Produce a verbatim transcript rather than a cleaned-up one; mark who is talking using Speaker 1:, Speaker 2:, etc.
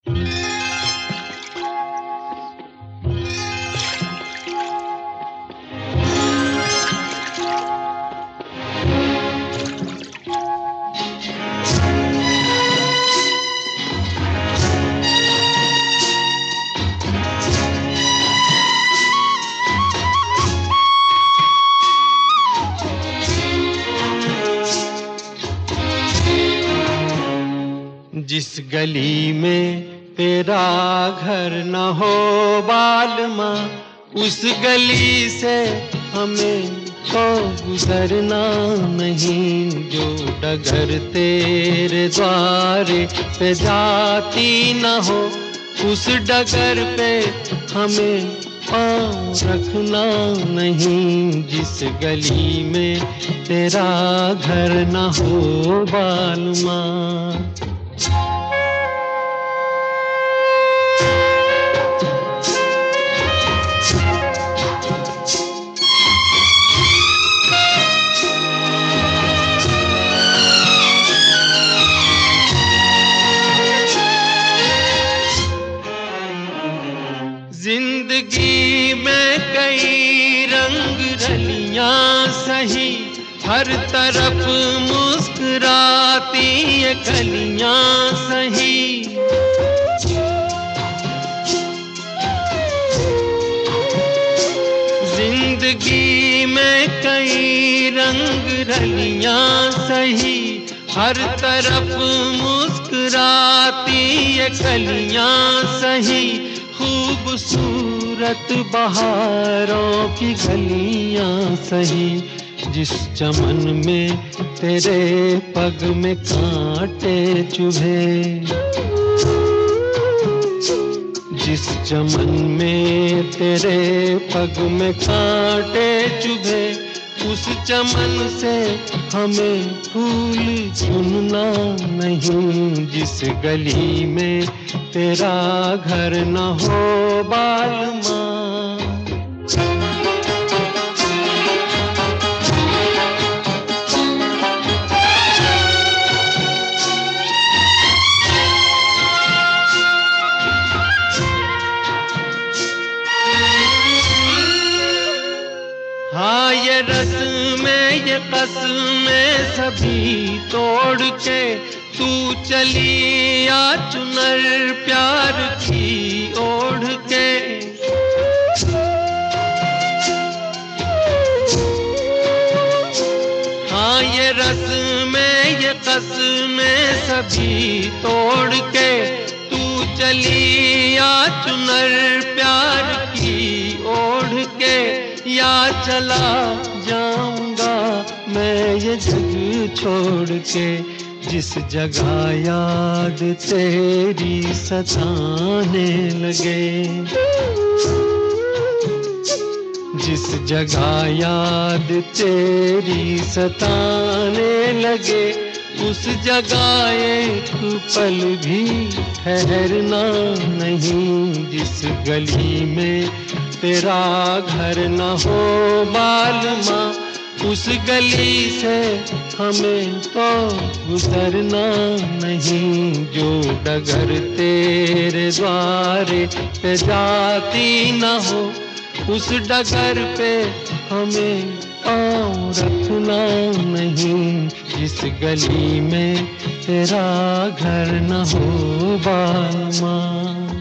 Speaker 1: जिस गली में तेरा घर न हो बालमा, उस गली से हमें तो गुजरना नहीं। जो डगर तेरे द्वारे पे जाती न हो, उस डगर पे हमें पाँव रखना नहीं। जिस गली में तेरा घर न हो बालमा। जिंदगी में कई रंग रलियां सही, हर तरफ मुस्कुराती ये कलियां सही। जिंदगी में कई रंग रलियां सही, हर तरफ मुस्कुराती ये कलियां सही। खूबसूरत बहारों की गलियां सही, जिस चमन में तेरे पग में कांटे चुभे। जिस चमन में तेरे पग में कांटे चुभे, उस चमन से हमें फूल चुनना नहीं। जिस गली में तेरा घर न हो बालमा। हाँ ये रस्में ये कसमें सभी तोड़ के तू चली आ चुनर प्यार की ओढ़ के। हाँ ये रस्में ये कसमें सभी तोड़ के तू चली आ चुनर प्यार की ओढ़ के। या चला जाऊंगा मैं ये जग छोड़ के, जिस जगह याद तेरी सताने लगे। जिस जगह याद तेरी सताने लगे, उस जगह एक पल भी ठहरना नहीं। जिस गली में तेरा घर न हो बालमा, उस गली से हमें तो गुजरना नहीं। जो डगर तेरे द्वारे पे जाती न हो, उस डगर पे हमें पाँव रखना नहीं। जिस गली में तेरा घर न हो बालमा।